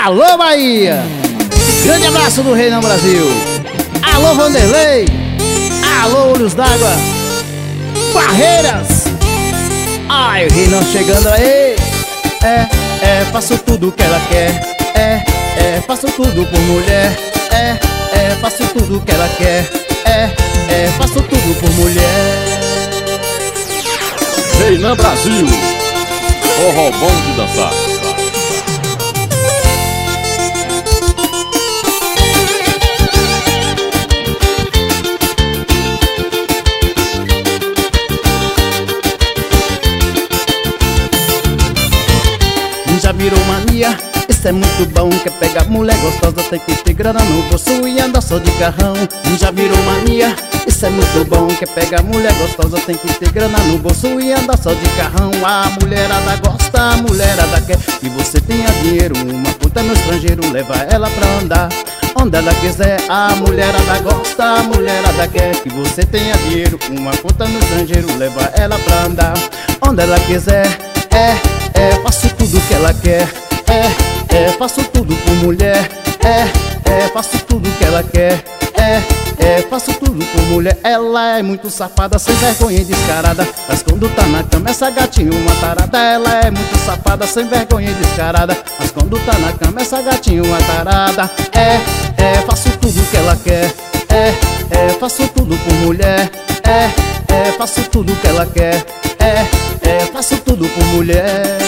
Alô, Bahia! Grande abraço do Reinão Brasil! Alô, Vanderlei! Alô, Olhos d'Água! Barreiras! Ai, o Reinão chegando aí! Faço tudo que ela quer. Faço tudo por mulher. Faço tudo que ela quer. Faço tudo por mulher. Reinão Brasil, forró bom de dançar. Já virou mania, isso é muito bom. Quer pegar mulher gostosa, tem que ter grana no bolso e andar só de carrão. Já virou mania, isso é muito bom. Quer pegar mulher gostosa, tem que ter grana no bolso e andar só de carrão. A mulherada gosta, a mulherada quer que você tenha dinheiro. Uma puta no estrangeiro, leva ela pra andar onde ela quiser. A mulherada gosta, a mulherada quer que você tenha dinheiro. Uma puta no estrangeiro, leva ela pra andar onde ela quiser. Faço tudo que ela quer. Faço tudo por mulher. Faço tudo que ela quer. Faço tudo por mulher. Ela é muito safada, sem vergonha e descarada. Mas quando tá na cama, essa gatinha uma tarada. Ela é muito safada, sem vergonha e descarada. Mas quando tá na cama, essa gatinha uma tarada. Faço tudo que ela quer. Faço tudo por mulher. Faço tudo que ela quer. Faço tudo por mulher.